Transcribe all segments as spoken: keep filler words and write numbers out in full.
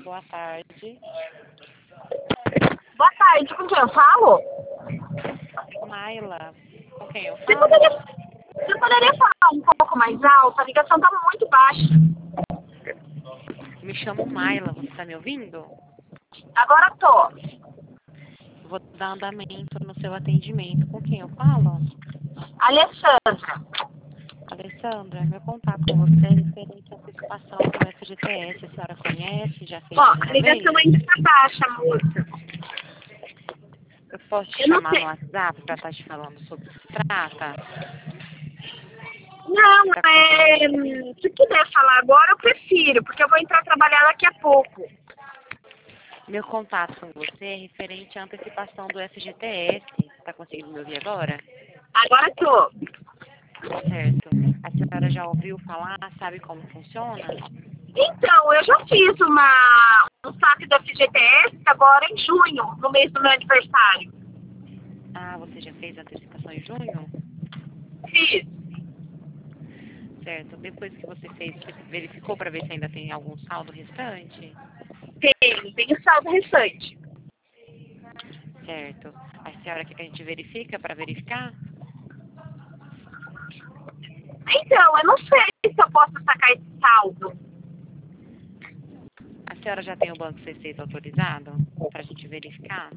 boa tarde. Boa tarde, com quem eu falo? Maila, com quem eu Você falo? poderia, você poderia falar um pouco mais alto? A ligação tá muito baixa. Me chamo Maila, você tá me ouvindo? Agora tô. Vou dar andamento no seu atendimento. Com quem eu falo? Alessandra. Alessandra, meu contato com você é referente à antecipação do F G T S. A senhora conhece? Já fez Ó, a alguma vez? ligação ainda tá baixa, moça. Eu posso te Eu não chamar sei. no WhatsApp para estar te falando sobre o que se trata? Não, Tá é... conseguindo? Se puder falar agora, eu prefiro, porque eu vou entrar trabalhar daqui a pouco. Meu contato com você é referente à antecipação do F G T S. Tá conseguindo me ouvir agora? Agora tô. Certo. A senhora já ouviu falar? Sabe como funciona? Então, eu já fiz uma, um saque da F G T S agora em junho, no mês do meu aniversário. Ah, você já fez a antecipação em junho? Fiz. Certo. Depois que você fez, você verificou para ver se ainda tem algum saldo restante? Tenho, tenho saldo restante. Certo. A senhora quer que a gente verifica para verificar? Então, eu não sei se eu posso sacar esse saldo. A senhora já tem o banco C seis autorizado para a gente verificar?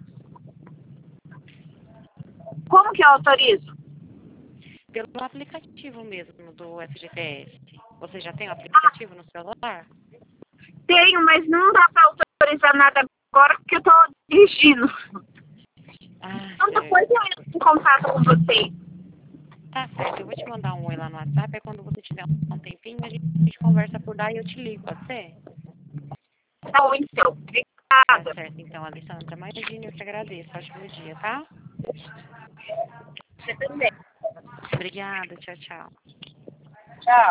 Como que eu autorizo? Pelo aplicativo mesmo do F G T S. Você já tem o aplicativo no celular? Tenho, mas não dá pra autorizar nada agora porque eu tô dirigindo. Ah, Então certo. depois eu entro em contato com você. Tá certo. Eu vou te mandar um oi lá no WhatsApp. Aí quando você tiver um tempinho, a gente, a gente conversa por lá e eu te ligo, pode ser? Tá bom, então. Tá Obrigada. certo, então, Alessandra. Imagina, eu que agradeço. Ótimo dia, tá? Você também. Obrigada. Tchau, tchau. Tchau.